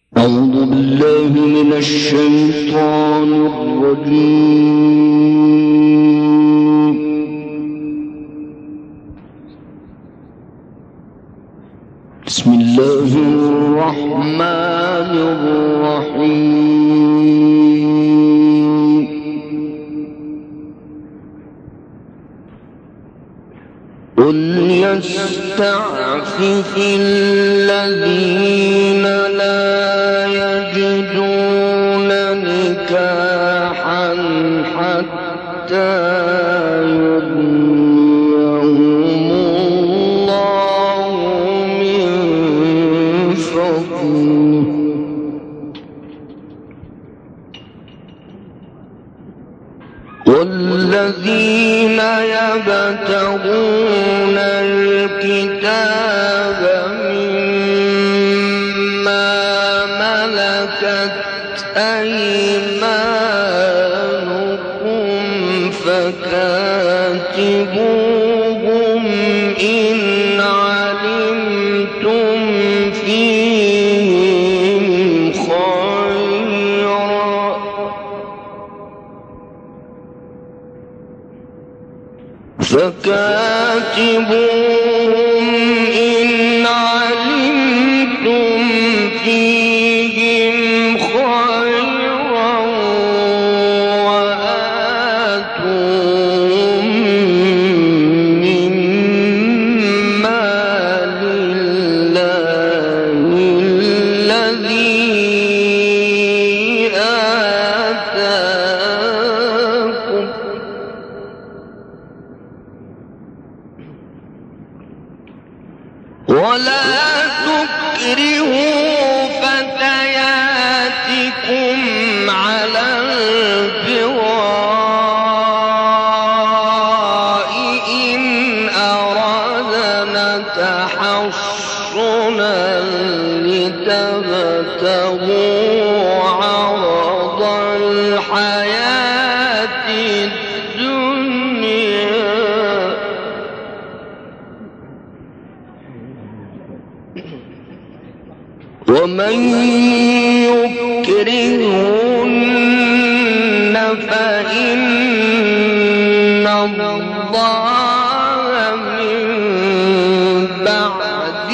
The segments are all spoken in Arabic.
أعوذ بالله من الشيطان الرجيم. بسم الله الرحمن الرحيم. قل يستعفف الذين لا يجدون نكاحا حتى يغنيهم الله من فضله والذين يبتغون الكتاب مما ملكت أيمانكم فكاتبوهم إن علمتم فيهم خيرا فكاتبوهم إن علمتم فيهم خيرا وآتوهم مما لله الذي آتاكم ولا تكرهوا فتياتكم على البغاء إن أردنا تحصنا لتبتغوا عرض الحياة الدنيا ومن يكرهن فإن الله من بعد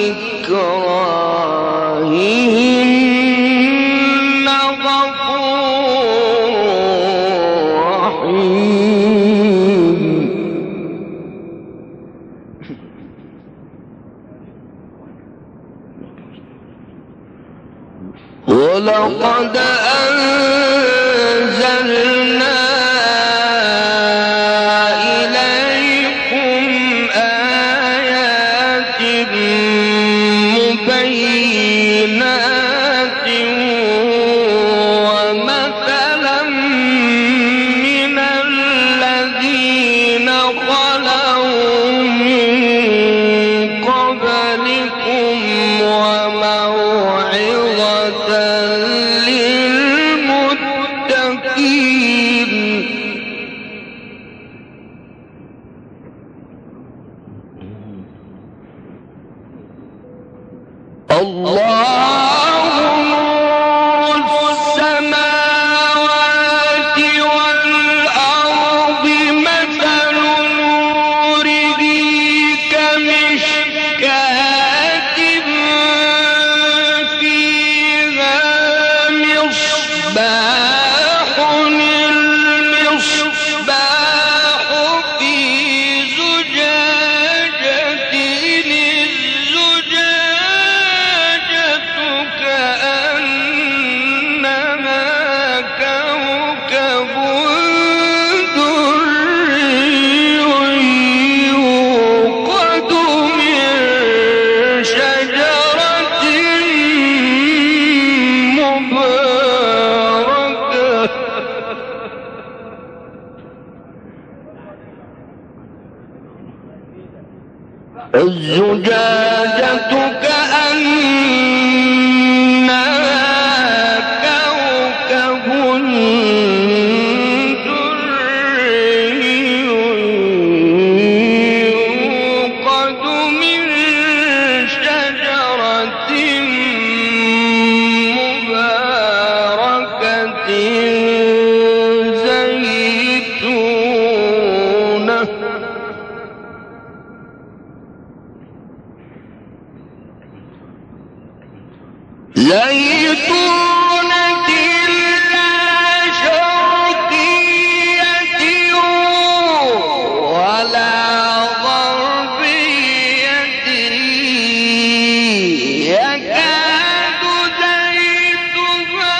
إكراههن غفور رحيم. ولقد أنزلنا إليكم آيات مبينات ومثلا من الذين خلوا من قبلكم وموعظة للمتقين. الله نور السماوات والأرض مثل نوره كمشكاة فيها مصباح المصباح في زجاجة الزجاجة كأنها كوكب دري يوقد من شجرة مباركة الزجاجة كأنها كوكب دري يوقد من شجرة زيتونة لا شرقية ولا غربية يكاد زيتها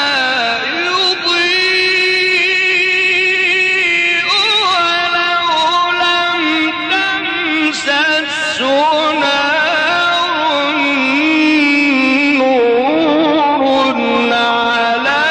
يضيء ولو لم تمسسه نار نور على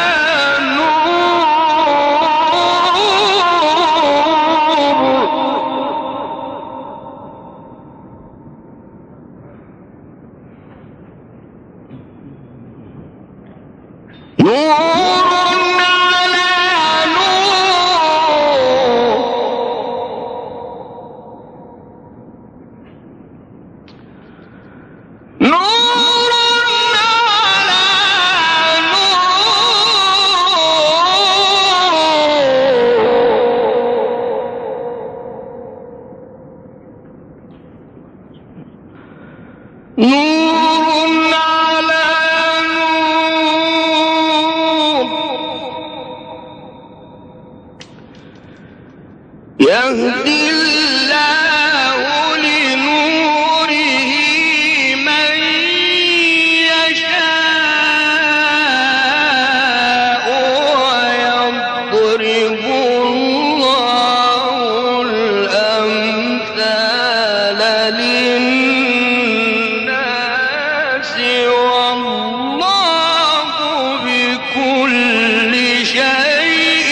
يهدي الله لنوره من يشاء ويضرب الله الأمثال للناس والله بكل شيء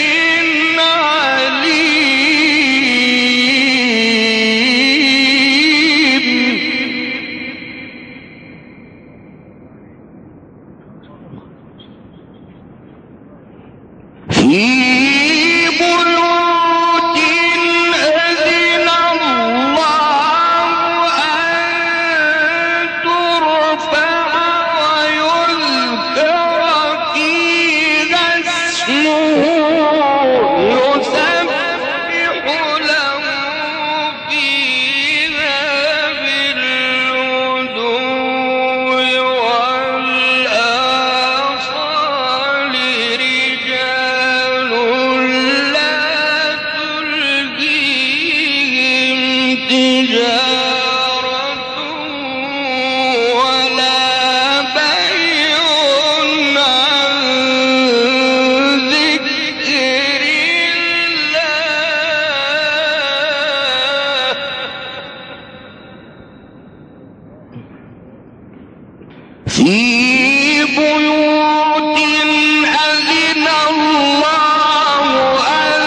في بيوت أذن الله أن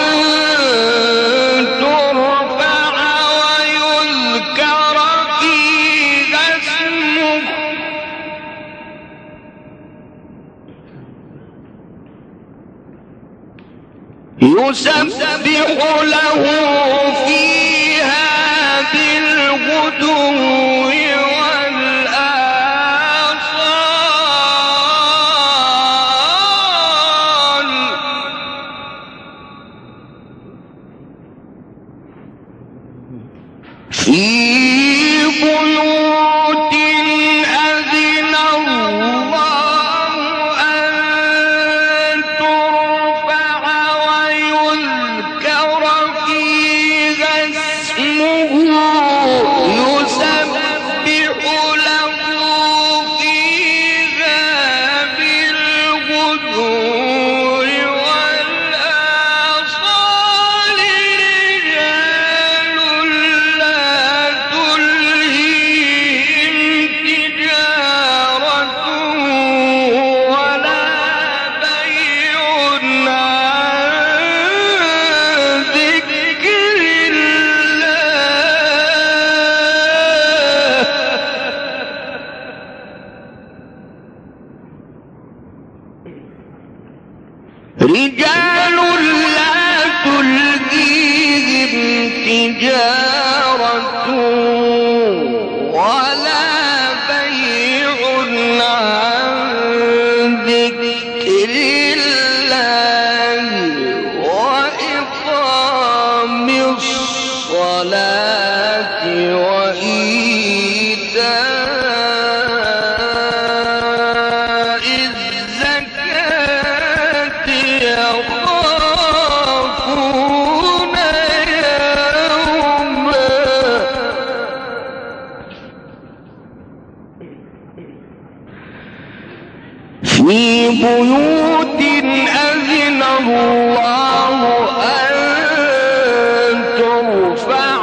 ترفع ويذكر فيها اسمه يسبح له فيها بالغدو في بيوت أذن الله أن ترفع ويذكر فيها اسمه يسبح له فيها بالغدو رجال لا تلهيهم تجارة ولا بيع عن ذكر الله وإقام الصلاة وإيتاء في بيوت أذن الله أن ترفع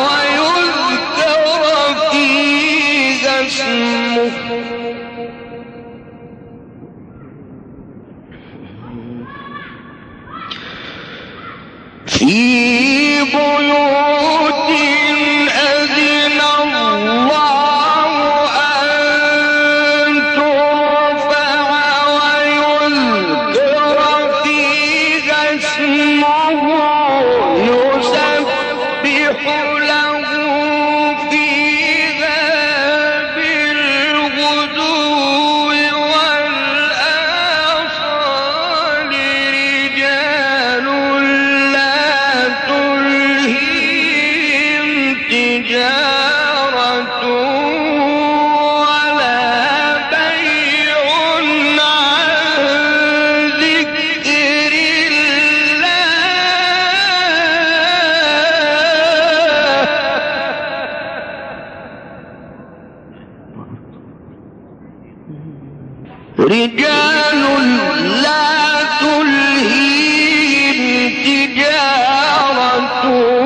ويذكر فيها اسمه في بيوت أذن الله أن ترفع ويذكر فيها اسمه يسبح له فيها بالغدو والآصال رجال لا تلهيهم تجارة ولا بيع عن ذكر الله رجال لا تلهيهم تجارة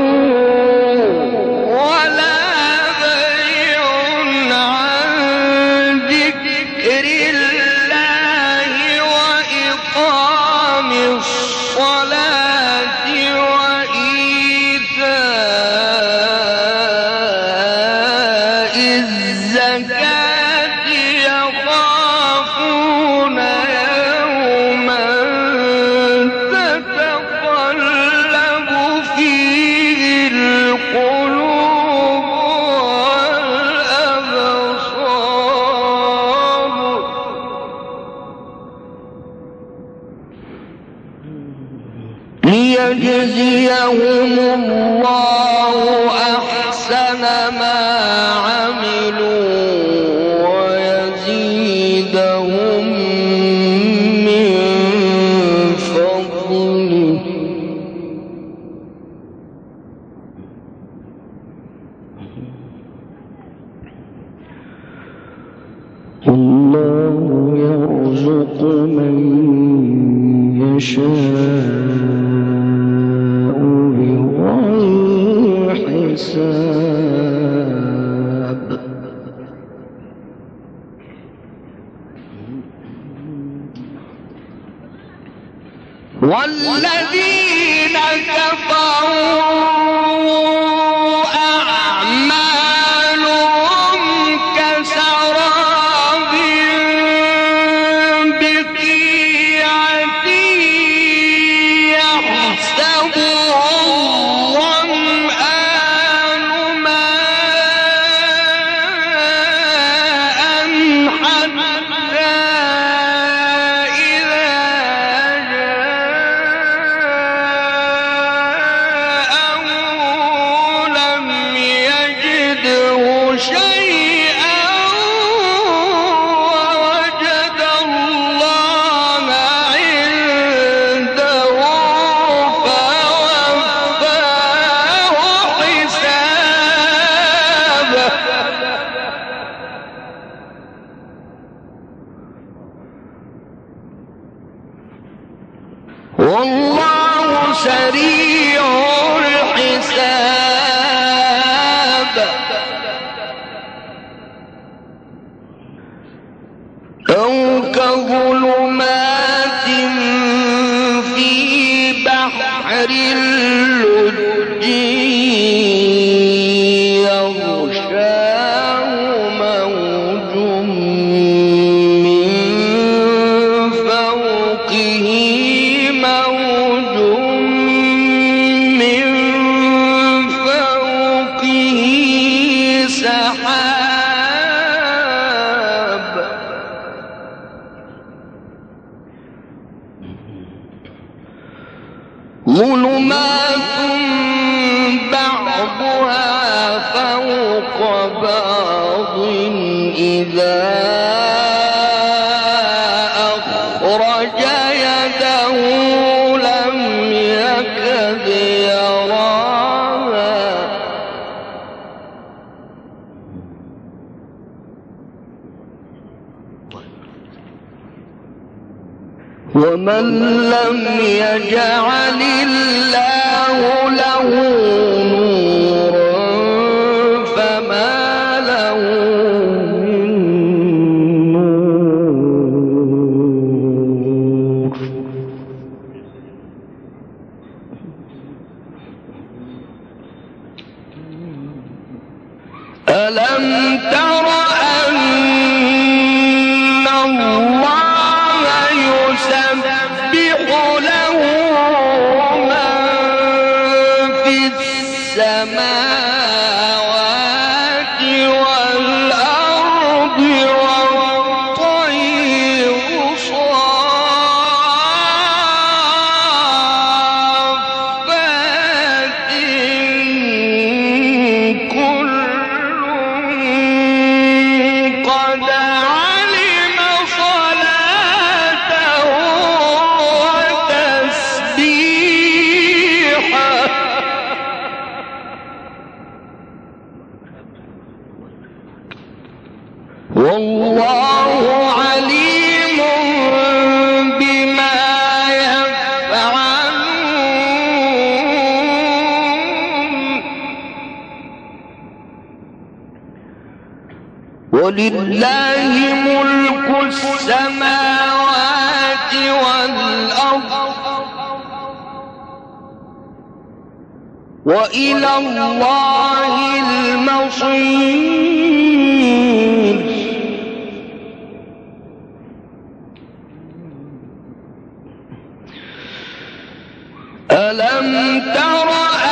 ولا بيع عن ذكر الله وإقام الصلاة وإيتاء الزكاة يخافون يوما تتقلب فيه القلوب والأبصار ليجزيهم الله أحسن ما عملوا ويزيدهم من فضله الله يرزق من يشاء بغير حساب والذين كفروا أعمالهم كسراب بقيعة يحسبه الظمآن ماء حتى إذا جاءه لم يجده شيئا ووجد الله عنده فوفاه حسابه والله سريع الحساب أو كظلمات في بحر اللجي يغشاه موج من فوقه موج من فوقه سحاب ظلمات بعضها فوق بعض إذا أخرج يده لم يكد يراها ومن لم يجعل الله له نورا فما له من نور. ألم تر أن الله يسبح له من في السماوات والأرض والطير صافات كل قد علم صلاته وتسبيحه والله عليم بما يفعلون. ولله ملك السماوات والأرض وإلى الله المصير. ألم تر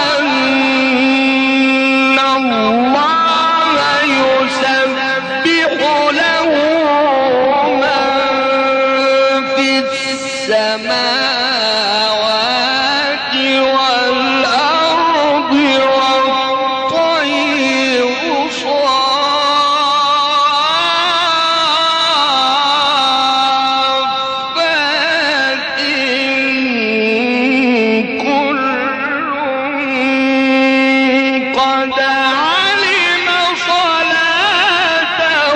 أن الله يسبح له من في السماوات والأرض والطير صافات كل قد علم صلاته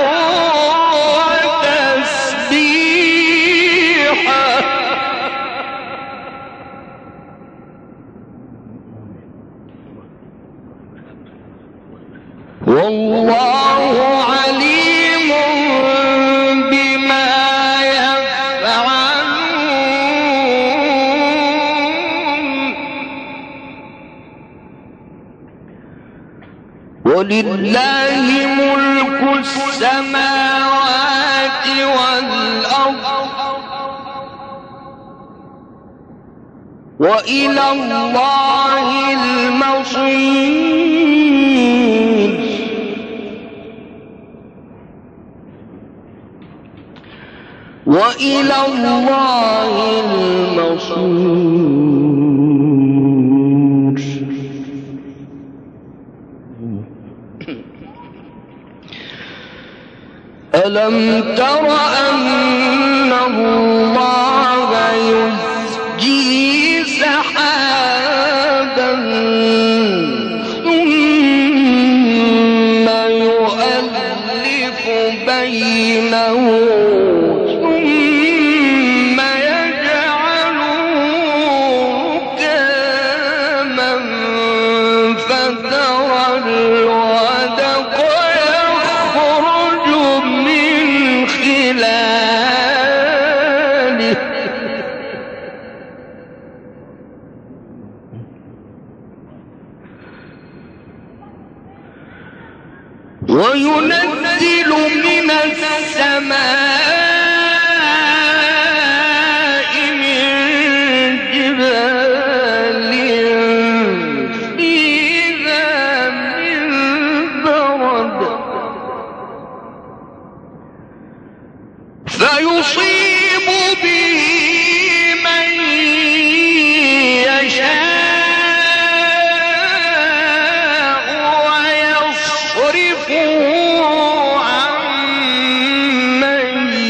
وتسبيحه والله عليم بما يفعلون. ولله ملك السماوات والأرض وإلى الله المصير. وإلى الله المصير. ألم تر أن الله يزجي سحابا ثم يؤلف بينه ثم يجعله ركاما فترى الودق يخرج من خلاله وينزل من السماء من جبال فيها من برد فيصيب به من يشاء ويصرفه عن من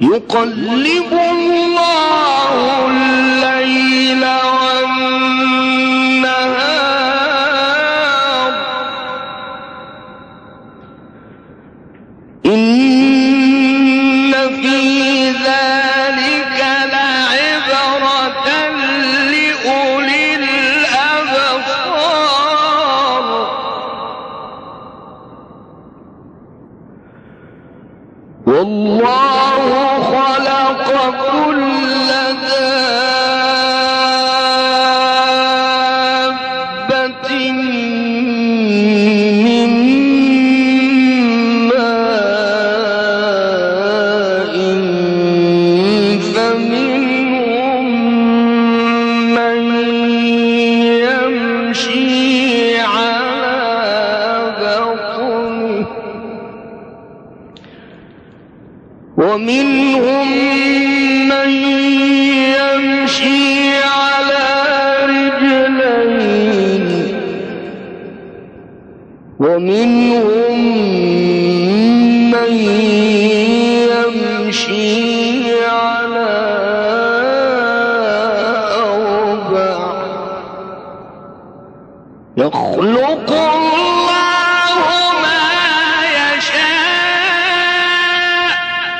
يقلب الله الليل والنهار إن في ذلك لعبرة لأولي الأبصار والله خلق كل دابة من ماء فمنهم من يمشي على بطنه ومنهم من يمشي على رجلين ومنهم من يمشي على أربع يخلق الله ما يشاء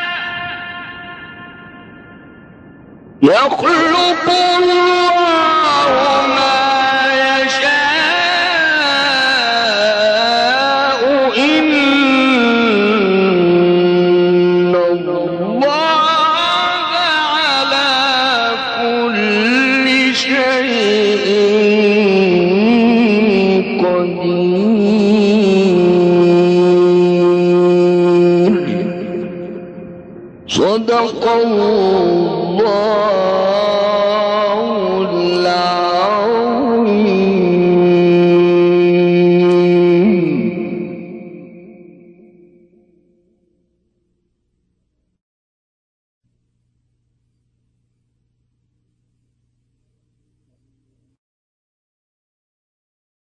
يخلق الله ما يشاء إن الله على كل شيء قدير صدق الله